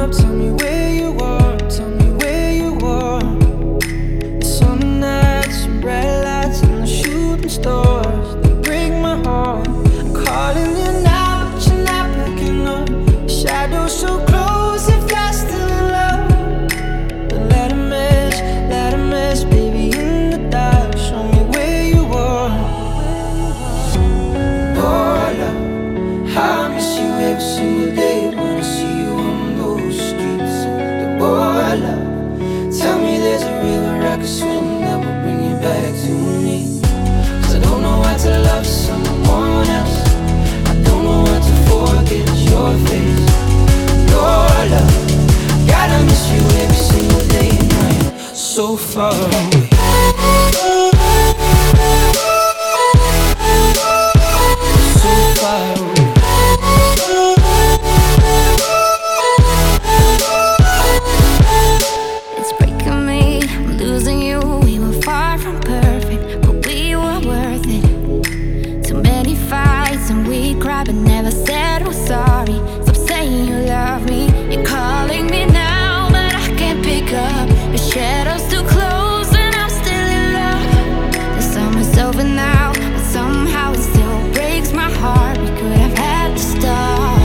Tell me where you are, tell me where you are. The summer nights and bright lights and the shooting stars, they break my heart. I'm calling you now, but you're not picking up. Shadows so close if you're still in love. But let a mess, baby, in the dark. Show me where you are. Oh, love, how I miss you every single day when I see you on those streets. Oh, love, tell me there's a river I can swim that will bring you back to me. 'Cause I don't know how to love someone else. I don't know how to forget your face. Oh, love, gotta miss you every single day and night. So far away. So far away. It's breaking me, I'm losing you. We were far from perfect, but we were worth it. Too many fights and we cried but never said we're sorry. Stop saying you love me, you're calling me now, but I can't pick up. The shadows too close and I'm still in love. The summer's over now, but somehow it still breaks my heart. We could have had the start.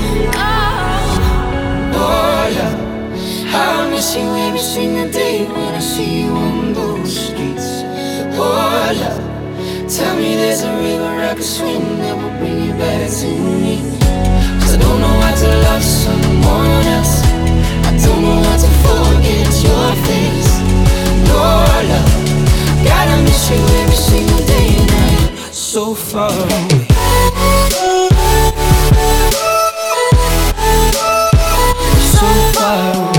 Oh, love, how I miss you every single day when I see you on those streets. Oh, love, tell me there's a river I can swim that will bring you back to me. 'Cause I don't know how to love someone else. I don't know how to forget your face. Oh, love, gotta miss you every single day and night. So far away. So far away.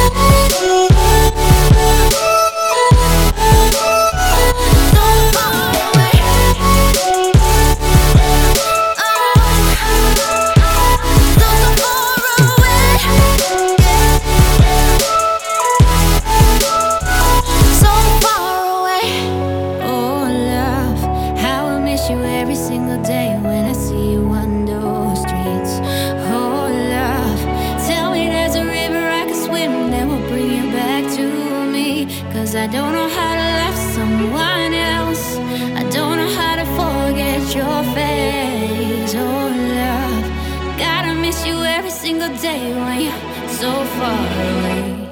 Every single day when I see you on those streets. Oh love, tell me there's a river I can swim that will bring you back to me. 'Cause I don't know how to love someone else. I don't know how to forget your face. Oh love, gotta miss you every single day when you're so far away.